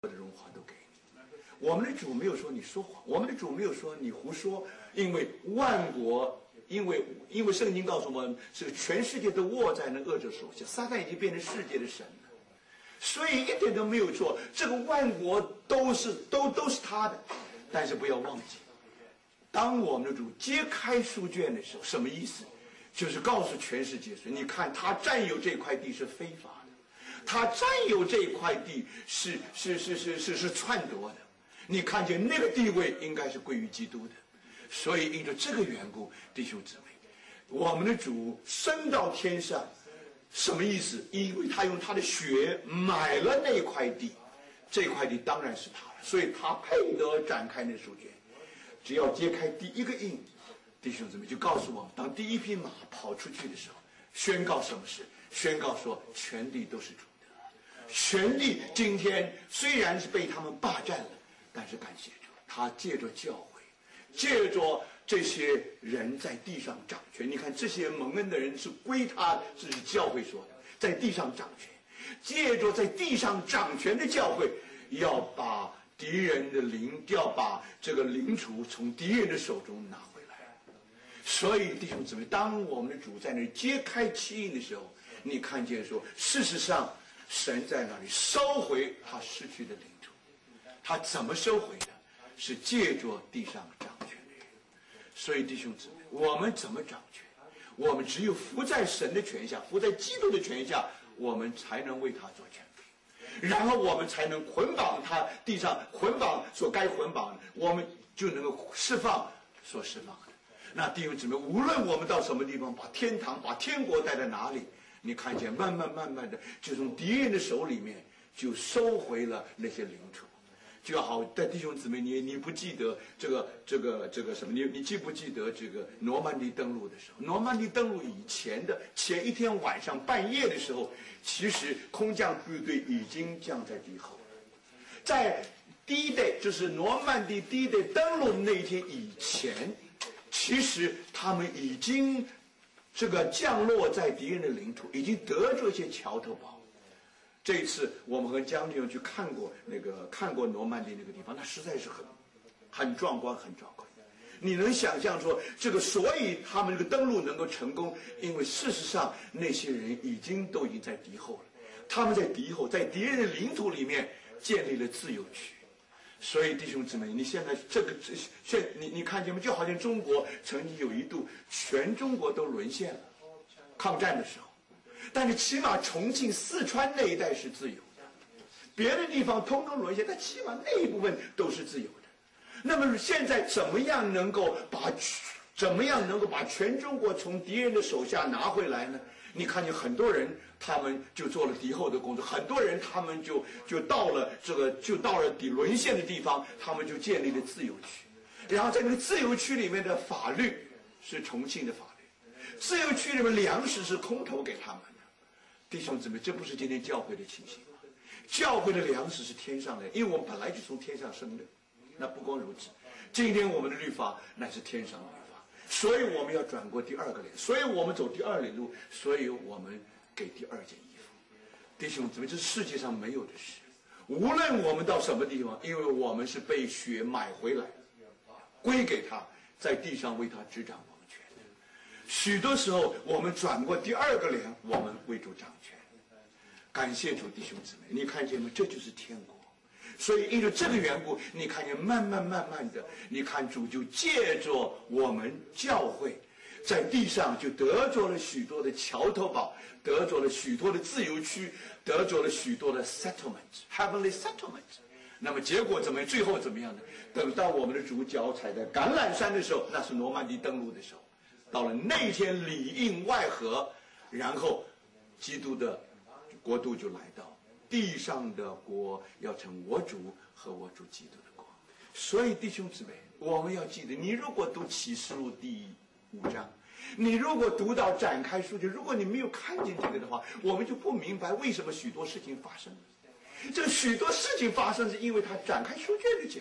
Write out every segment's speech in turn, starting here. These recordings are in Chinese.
的荣华都给你。我们的主没有说你说谎，我们的主没有说你胡说，因为万国，因为圣经告诉我们，这个全世界都握在那恶者手下，撒旦已经变成世界的神了，所以一点都没有错。这个万国都是他的，但是不要忘记，当我们的主揭开书卷的时候，什么意思？就是告诉全世界说，你看他占有这块地是非法的。他占有这块地是篡夺的，你看见那个地位应该是归于基督的，所以因着这个缘故，弟兄姊妹，我们的主升到天上，什么意思？因为他用他的血买了那块地，这块地当然是他的，所以他配得展开那书卷。只要揭开第一个印，弟兄姊妹就告诉我们，当第一匹马跑出去的时候，宣告什么事？宣告说全地都是主。权力今天虽然是被他们霸占了，但是感谢主，他借着教会，借着这些人在地上掌权。你看这些蒙恩的人是归他，这是教会说的，在地上掌权，借着在地上掌权的教会，要把敌人的要把这个领土从敌人的手中拿回来。所以弟兄姊妹，当我们的主在那里揭开七印的时候，你看见说，事实上神在那里收回他失去的领土。他怎么收回的？是借着地上掌权的人。所以弟兄姊妹，我们怎么掌权？我们只有服在神的权下，服在基督的权下，我们才能为他做权柄，然后我们才能捆绑他地上捆绑所该捆绑的，我们就能够释放所释放的。那弟兄姊妹，无论我们到什么地方，把天堂把天国带在哪里，你看见慢慢的就从敌人的手里面就收回了那些领土。就好，但弟兄姊妹，你不记得这个什么？你记不记得这个诺曼底登陆的时候？诺曼底登陆以前的前一天晚上半夜的时候，其实空降部队已经降在敌后了。在第一代，就是诺曼底第一代登陆那一天以前，其实他们已经这个降落在敌人的领土，已经得着一些桥头堡。这一次我们和将军去看过诺曼底那个地方，那实在是很壮观，很壮观。你能想象说这个，所以他们这个登陆能够成功，因为事实上那些人已经在敌后了，他们在敌后，在敌人的领土里面建立了自由区。所以弟兄姊妹，你现在你看见吗？就好像中国曾经有一度全中国都沦陷了，抗战的时候。但是起码重庆、四川那一带是自由的，别的地方通通沦陷，但起码那一部分都是自由的。那么现在怎么样能够把全中国从敌人的手下拿回来呢？你看见很多人他们就做了敌后的工作，很多人他们就到了沦陷的地方，他们就建立了自由区，然后在那个自由区里面的法律是重庆的法律，自由区里面粮食是空投给他们的。弟兄姊妹，这不是今天教会的情形吗？教会的粮食是天上的，因为我们本来就从天上生的。那不光如此，今天我们的律法乃是天上的律法，所以我们要转过第二个脸，所以我们走第二里路，所以我们给第二件衣服。弟兄姊妹，这是世界上没有的事。无论我们到什么地方，因为我们是被血买回来，归给他，在地上为他执掌王权的。许多时候我们转过第二个脸，我们为主掌权。感谢主，弟兄姊妹，你看见吗？这就是天国。所以因着这个缘故，你看见慢慢的，你看主就借着我们教会在地上就得着了许多的桥头堡，得着了许多的自由区，得着了许多的 heavenly settlement。 那么结果怎么样？最后怎么样呢？等到我们的主脚踩在橄榄山的时候，那是诺曼底登陆的时候，到了那天里应外合，然后基督的国度就来到，地上的国要成我主和我主基督的国。所以弟兄姊妹，我们要记得，你如果读启示录第5章，你如果读到展开书卷，如果你没有看见这个的话，我们就不明白为什么许多事情发生了。这许多事情发生是因为他展开书卷的结果。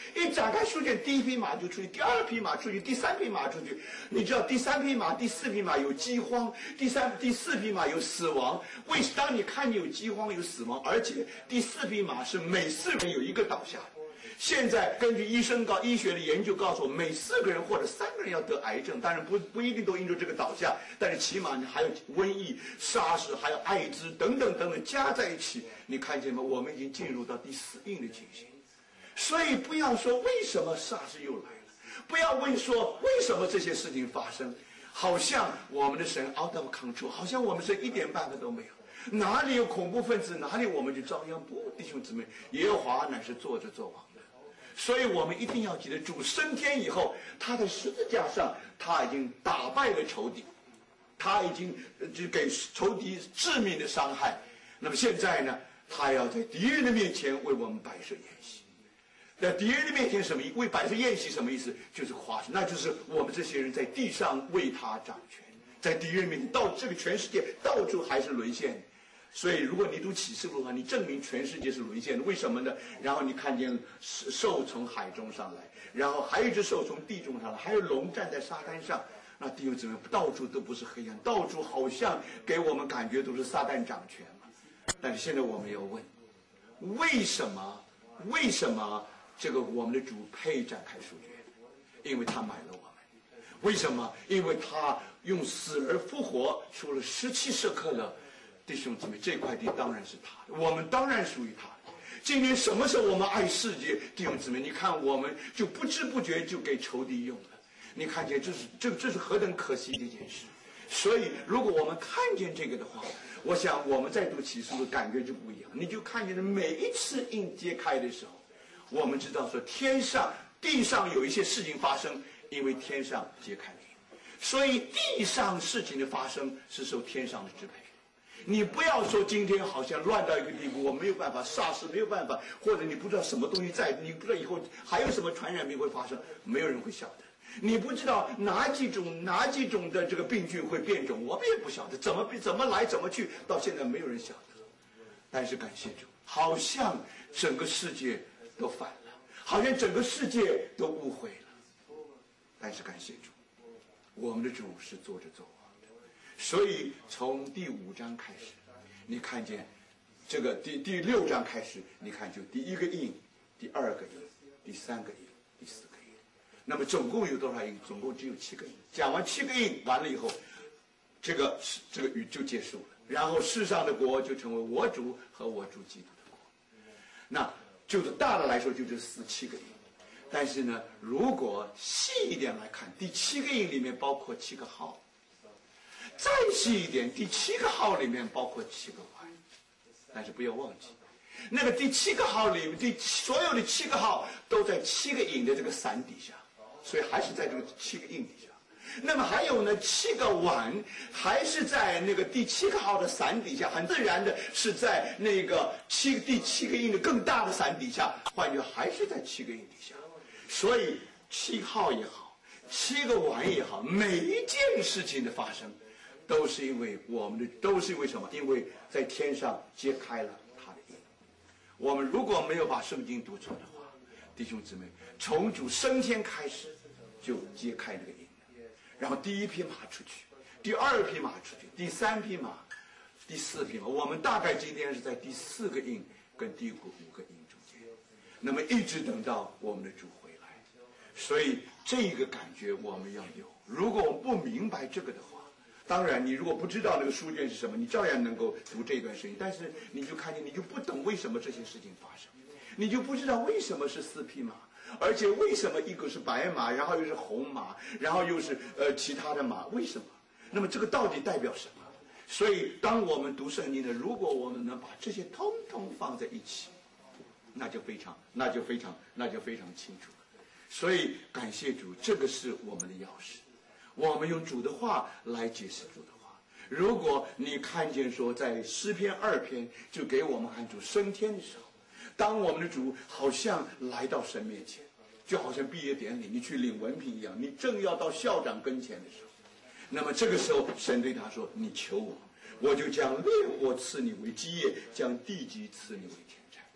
一展开书卷，第一匹马就出去，第二匹马出去，第三匹马出去。你知道第三匹马、第四匹马有饥荒，第四匹马有死亡。当你看见有饥荒、有死亡，而且第四匹马是每4个人有1个倒下。现在根据医学的研究告诉我，每4个人或者3个人要得癌症，当然不一定都因着这个倒下，但是起码你还有瘟疫、SARS，还有艾滋等等等等加在一起，你看见吗？我们已经进入到第4印的情形。所以不要说为什么 SARS 又来了，不要问说为什么这些事情发生，好像我们的神 out of control， 好像我们神一点办法都没有。哪里有恐怖分子，哪里我们就遭殃。不，弟兄姊妹，耶和华乃是坐着作王的。所以我们一定要记得，主升天以后，他在十字架上，他已经打败了仇敌，他已经就给仇敌致命的伤害。那么现在呢，他要在敌人的面前为我们摆设筵席。在敌人的面前什么意思？为摆设宴席什么意思？就是夸胜，那就是我们这些人在地上为他掌权，在敌人面前，到这个全世界到处还是沦陷。所以如果你读启示录的话，你证明全世界是沦陷的。为什么呢？然后你看见兽从海中上来，然后还有一只兽从地中上来，还有龙站在沙滩上。那弟兄姊妹，到处都不是黑暗，到处好像给我们感觉都是撒旦掌权嘛。但是现在我们要问，为什么这个我们的主配展开书卷？因为他买了我们。为什么？因为他用死而复活，出了17舍客勒。弟兄姊妹，这块地当然是他的，我们当然属于他的。今天什么时候我们爱世界？弟兄姊妹，你看我们就不知不觉就给仇敌用了。你看见这是何等可惜的一件事。所以如果我们看见这个的话，我想我们在读启示录的感觉就不一样。你就看见了每一次印揭开的时候，我们知道说地上有一些事情发生，因为天上揭开了印，所以地上事情的发生是受天上的支配。你不要说今天好像乱到一个地步，我没有办法SARS没有办法，或者你不知道什么东西在，你不知道以后还有什么传染病会发生，没有人会晓得。你不知道哪几种的这个病菌会变种，我们也不晓得怎么来怎么去，到现在没有人晓得。但是感谢主，好像整个世界都反了，好像整个世界都误会了。但是感谢主，我们的主是坐着作王的。所以从第5章开始，你看见这个第6章开始，你看就第1个印，第2个印，第3个印，第4个印。那么总共有多少印？总共只有7个印。讲完7个印完了以后，这个语就结束了。然后世上的国就成为我主和我主基督的国。那就是大的来说就是7个印。但是呢，如果细一点来看，第7个印里面包括7个号。再细一点，第7个号里面包括7个环。但是不要忘记，那个第7个号里面，所有的7个号都在7个印的这个伞底下，所以还是在这个7个印底下。那么还有呢，7个碗还是在那个第7个号的伞底下，很自然的是在那个第7个印的更大的伞底下，换句话还是在7个印底下。所以7号也好，7个碗也好，每一件事情的发生都是因为什么？因为在天上揭开了他的印。我们如果没有把圣经读错的话，弟兄姊妹，从主升天开始就揭开这个印。然后第1匹马出去，第2匹马出去，第3匹马，第4匹马。我们大概今天是在第4个印跟第5个印中间，那么一直等到我们的主回来。所以这个感觉我们要有。如果我们不明白这个的话，当然你如果不知道那个书卷是什么，你照样能够读这段圣经，但是你就看见，你就不懂为什么这些事情发生，你就不知道为什么是4匹马，而且为什么一个是白马，然后又是红马，然后又是其他的马，为什么？那么这个到底代表什么？所以当我们读圣经的，如果我们能把这些通通放在一起，那就非常清楚了。所以感谢主，这个是我们的钥匙。我们用主的话来解释主的话。如果你看见说在诗篇2篇就给我们看主升天的时候，当我们的主好像来到神面前，就好像毕业典礼你去领文凭一样，你正要到校长跟前的时候，那么这个时候神对他说，你求我，我就将列国赐你为基业，将地级赐你为田产。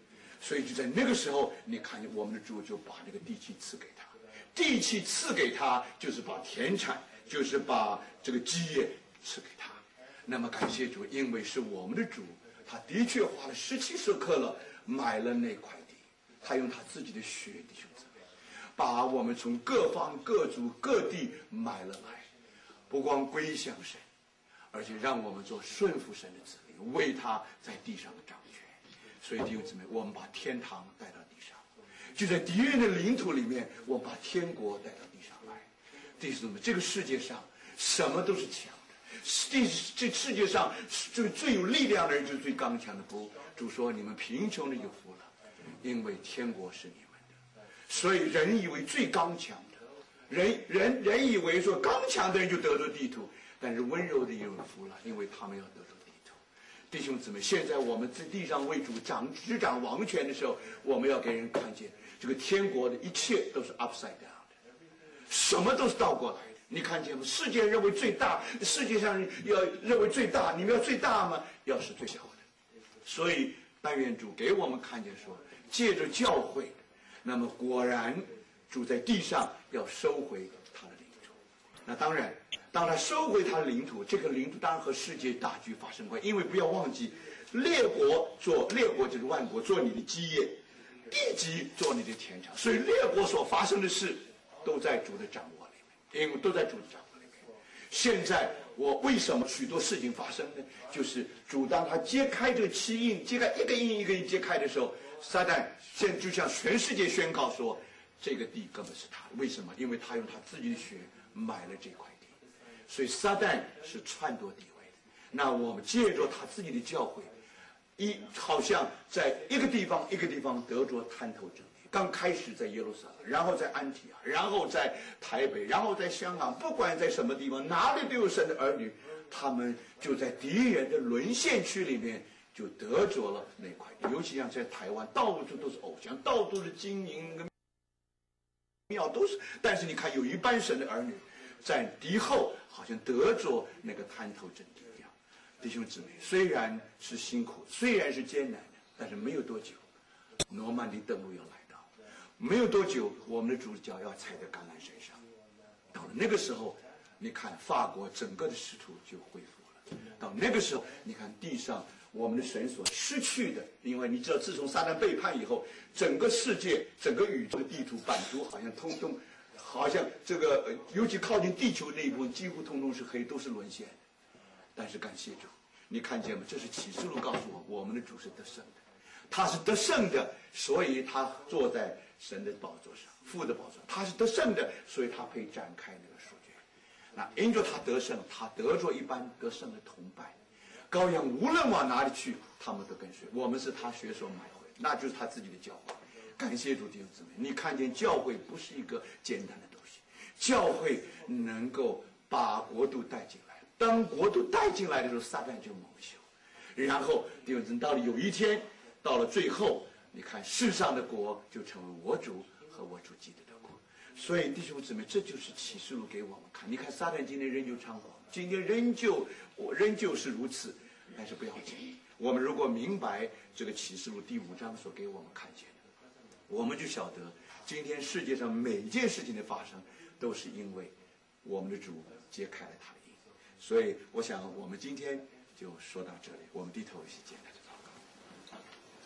所以就在那个时候，你看见我们的主就把这个地气赐给他，地气赐给他就是把田产，就是把这个基业赐给他。那么感谢主，因为是我们的主，他的确花了17舍客勒买了那块地，他用他自己的血，弟兄姊妹，把我们从各方各族各地买了来，不光归向神，而且让我们做顺服神的子民，为他在地上的掌权。所以弟兄姊妹，我们把天堂带到地上，就在敌人的领土里面，我们把天国带到地上来。弟兄姊妹，这个世界上什么都是强的，这世界上最有力量的人就是最刚强的。不，主说你们贫穷的有福了，因为天国是你们的。所以人以为最刚强的人以为说刚强的人就得着地土，但是温柔的有福了，因为他们要得着地土。弟兄姊妹，现在我们在地上为主执掌王权的时候，我们要给人看见这个天国的一切都是 upside down 的，什么都是倒过来的。你看见吗？世界认为最大，世界上要认为最大，你们要最大吗？要是最小的。所以但愿主给我们看见说，借着教会，那么果然主在地上要收回他的领土。那当然，当他收回他的领土，这个领土当然和世界大局发生关系，因为不要忘记，列国就是万国做你的基业，地级做你的田场，所以列国所发生的事都在主的掌握里面，因为都在主的掌握里面。现在我为什么许多事情发生呢？就是主当他揭开这个七印，揭开一个印一个印揭开的时候，撒旦现在就向全世界宣告说，这个地根本是他的。为什么？因为他用他自己的血买了这块地，所以撒旦是篡夺地位的。那我们借着他自己的教诲，好像在一个地方一个地方得着探头真理。刚开始在耶路撒冷，然后在安提阿，然后在台北，然后在香港，不管在什么地方，哪里都有神的儿女，他们就在敌人的沦陷区里面就得着了那块地。尤其像在台湾，到处都是偶像，到处是金银庙都是，但是你看有一班神的儿女在敌后好像得着那个探头真理一样。弟兄姊妹，虽然是辛苦，虽然是艰难的，但是没有多久，诺曼底登陆要来到，没有多久，我们的主角要踩在橄榄山上。到了那个时候，你看法国整个的仕途就恢复了。到那个时候，你看地上我们的神所失去的，因为你知道，自从撒旦背叛以后，整个世界、整个宇宙的地图版图好像好像这个尤其靠近地球那一部分，几乎通通是黑，都是沦陷的。但是感谢主，你看见吗？这是启示录告诉我们的主是得胜的，他是得胜的，所以他坐在神的宝座上，父的宝座上，他是得胜的，所以他可以展开那个书卷。那因着他得胜，他得着一般得胜的同伴。羔羊无论往哪里去，他们都跟随。我们是他血所买回，那就是他自己的教会。感谢主弟兄姊妹，你看见教会不是一个简单的东西，教会能够把国度带进来。当国度带进来的时候，撒旦就蒙羞。然后弟兄姊妹，到了有一天，到了最后，你看世上的国就成为我主和我主基督的国。所以弟兄姊妹，这就是启示录给我们看。你看撒旦今天仍旧猖狂，今天仍旧是如此，但是不要紧。我们如果明白这个启示录第5章所给我们看见的，我们就晓得今天世界上每一件事情的发生，都是因为我们的主揭开了他的印。所以我想我们今天就说到这里，我们低头一起简单的祷告。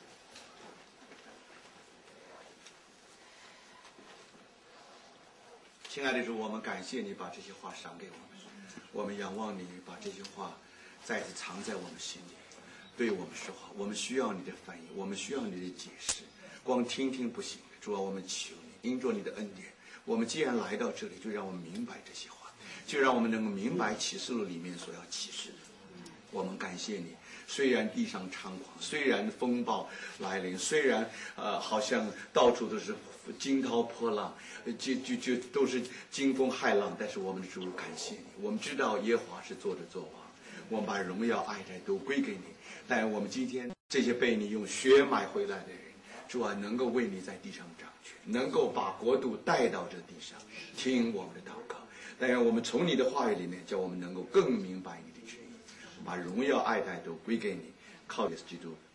亲爱的主，我们感谢你把这些话赏给我们，我们仰望你把这些话再次藏在我们心里，对我们说话。我们需要你的翻译，我们需要你的解释，光听听不行。主啊，我们求你因着你的恩典，我们既然来到这里，就让我们明白这些话，就让我们能够明白启示录里面所要启示的。我们感谢你，虽然地上猖狂，虽然风暴来临，虽然好像到处都是惊涛波浪，就都是惊风骇浪，但是我们的主感谢你，我们知道耶和华是坐着作王，我们把荣耀爱戴都归给你。但我们今天这些被你用血买回来的人，主啊，能够为你在地上掌权，能够把国度带到这地上，听我们的祷告。但愿我们从你的话语里面，叫我们能够更明白你的旨意，把荣耀爱戴都归给你，靠耶稣基督